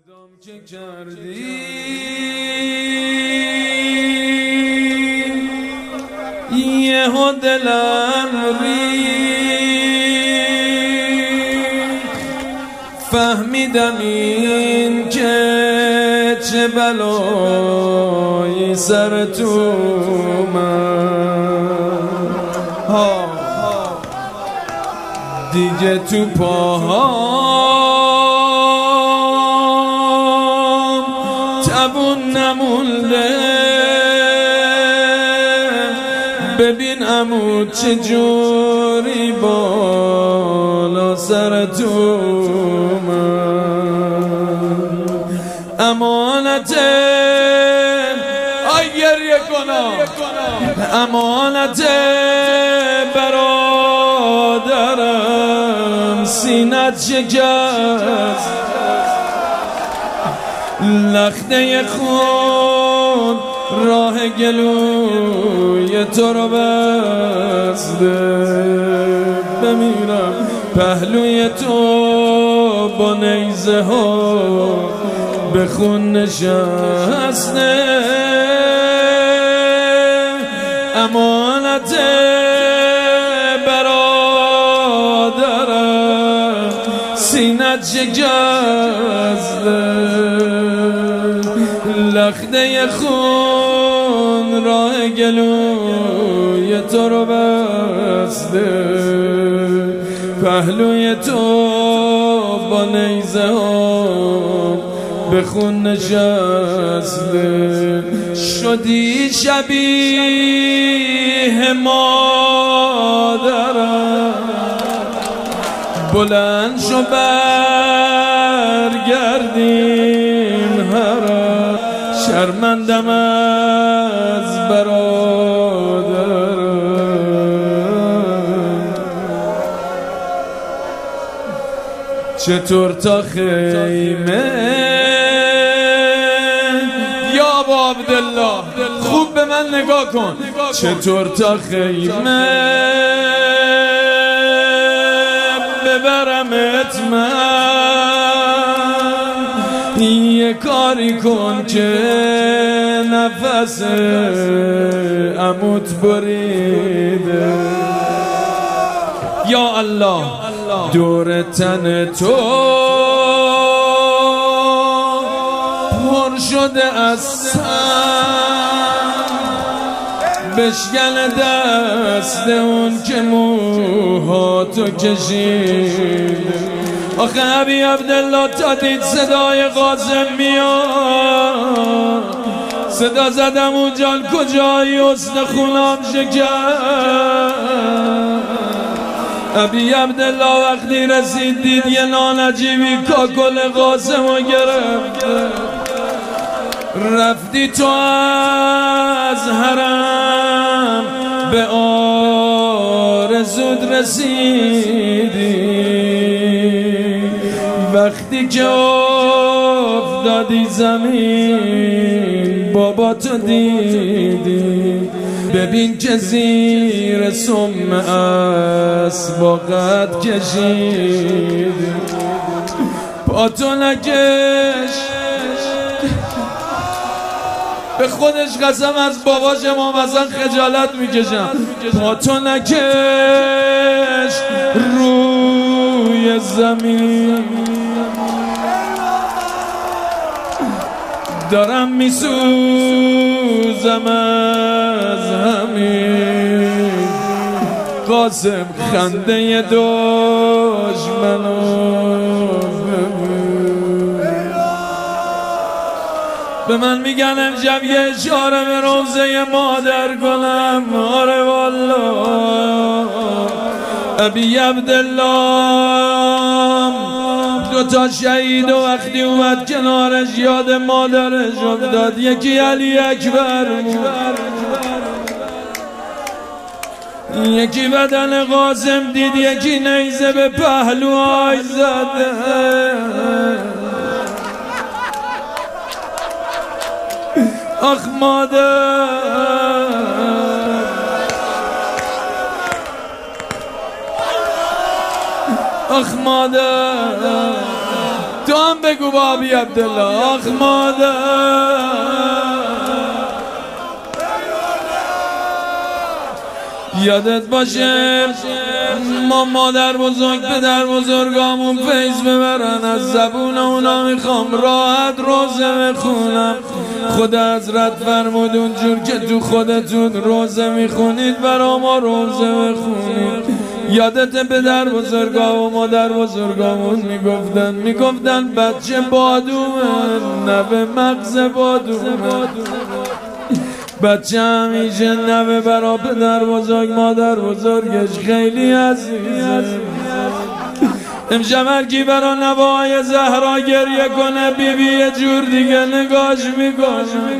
صدام که کردی یهو دلم فهمیدم این که چه بلایی سر تو من دیگه تو پاهام تبون نمونده ببین عمو چجوری بالا سر تو من امانت گریه کنم امانت برادرم سینت شکست لخته خون راه گلوی تو رو بسته بمیرم پهلوی تو با نیزه ها به خون نشسته امانت برادرم سینت شکسته لخته خون راه گلوی تو رو بسته پهلوی تو با نیزه ها به خون نشسته شدی شبیه مادرم بلند شو برگردیم هرم شرمندم از برادرم چطور تا خیمه عبدالله خوب به من نگاه کن چطور تا خیمه ببرمت من یه کاری کن که نفس عموت بریده یا الله دور تن تو پر شده از سم بشکن دست اون که موهاتو کشید آخه ابی عبدالله تا دید صدای قاسم میاد صدا زدم اون جان کجایی حسن خونم شکر ابی عبدالله وقتی رسید دید یه نانجیبی کاکل قاسمو گرفت رفتی تو از حرم به آرزود رسیدی وقتی که افتادی زمین بابا تو دیدی ببین که زیر سم اسباقت کشیدی پاتو نکش به خودش قسم از باباش امام حسن خجالت میکشم پاتو نکش روی زمین دارم میسوزم از همین قاسم خنده دشمنو به من میگن امشب یه اشاره به روزه مادر کنم آره والله ابی عبدالله دوتا شهید و وقتی اومد کنارش یاد مادرش افتاد یکی علی اکبر یکی بدن قاسم دید یکی نیزه به پهلوهای زده آخ مادر آخ مادر تو هم به بگو بابی عبدالله آخ مادر یادت باشه ما مادر بزرگ پدر بزرگامون فیض ببرن از زبون اونا میخوام راحت روزه بخونم. خدا حضرت فرمود اونجور که تو خودتون روزه میخونید برا ما روزه بخونید. یادت پدر بزرگا و مادر بزرگامون میگفتن بچه بادومه نوه مغز بادومه. بچه همیشه نوه برا پدر بزرگ مادر بزرگش خیلی عزیزه. امشب هرکی برا نوای زهرا گریه کنه بیبی یه جور دیگه نگاش میکنه.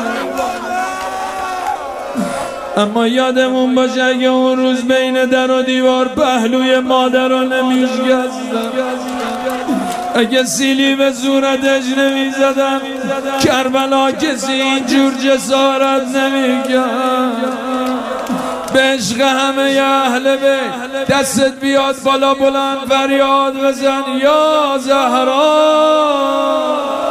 اما یادمون باشه اگه اون روز بین در و دیوار پهلوی مادر رو نمیشکستم، اگه سیلی به صورتش نمیزدم کربلا کسی اینجور جسارت نمیکرد. به عشق همه اهل بیت دستت بیاد بالا بلند فریاد بزن یا زهرا.